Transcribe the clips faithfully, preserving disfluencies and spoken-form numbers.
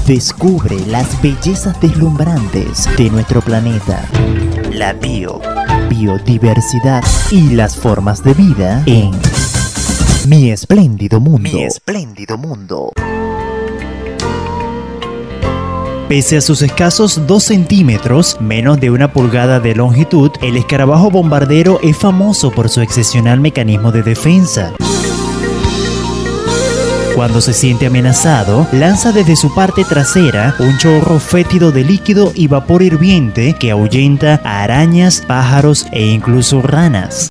Descubre las bellezas deslumbrantes de nuestro planeta, la bio, biodiversidad y las formas de vida en Mi Espléndido Mundo. Mi Espléndido Mundo. Pese a sus escasos dos centímetros, menos de una pulgada de longitud, el escarabajo bombardero es famoso por su excepcional mecanismo de defensa. Cuando se siente amenazado, lanza desde su parte trasera un chorro fétido de líquido y vapor hirviente que ahuyenta a arañas, pájaros e incluso ranas.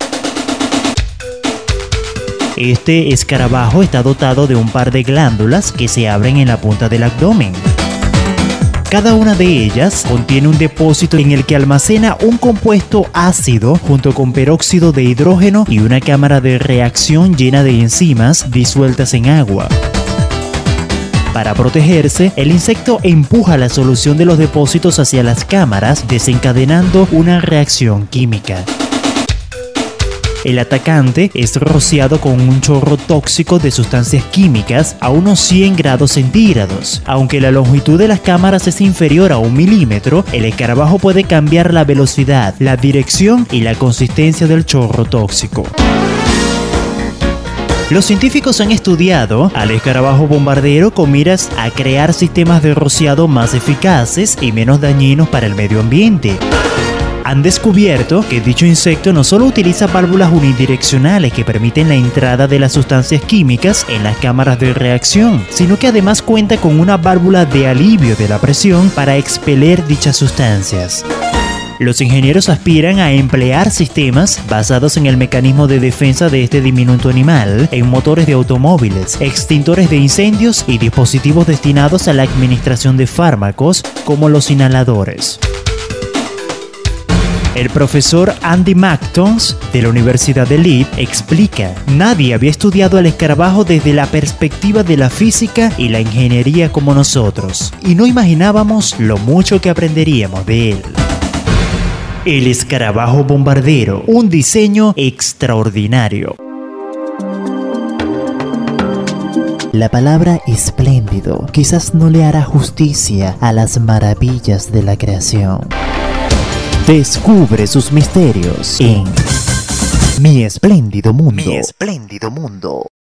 Este escarabajo está dotado de un par de glándulas que se abren en la punta del abdomen. Cada una de ellas contiene un depósito en el que almacena un compuesto ácido junto con peróxido de hidrógeno y una cámara de reacción llena de enzimas disueltas en agua. Para protegerse, el insecto empuja la solución de los depósitos hacia las cámaras, desencadenando una reacción química. El atacante es rociado con un chorro tóxico de sustancias químicas a unos cien grados centígrados. Aunque la longitud de las cámaras es inferior a un milímetro, el escarabajo puede cambiar la velocidad, la dirección y la consistencia del chorro tóxico. Los científicos han estudiado al escarabajo bombardero con miras a crear sistemas de rociado más eficaces y menos dañinos para el medio ambiente. Han descubierto que dicho insecto no solo utiliza válvulas unidireccionales que permiten la entrada de las sustancias químicas en las cámaras de reacción, sino que además cuenta con una válvula de alivio de la presión para expeler dichas sustancias. Los ingenieros aspiran a emplear sistemas basados en el mecanismo de defensa de este diminuto animal en motores de automóviles, extintores de incendios y dispositivos destinados a la administración de fármacos como los inhaladores. El profesor Andy McTones de la Universidad de Leeds explica: nadie había estudiado al escarabajo desde la perspectiva de la física y la ingeniería como nosotros, y no imaginábamos lo mucho que aprenderíamos de él. El escarabajo bombardero, un diseño extraordinario. La palabra espléndido quizás no le hará justicia a las maravillas de la creación. Descubre sus misterios en Mi Espléndido Mundo. Mi Espléndido Mundo.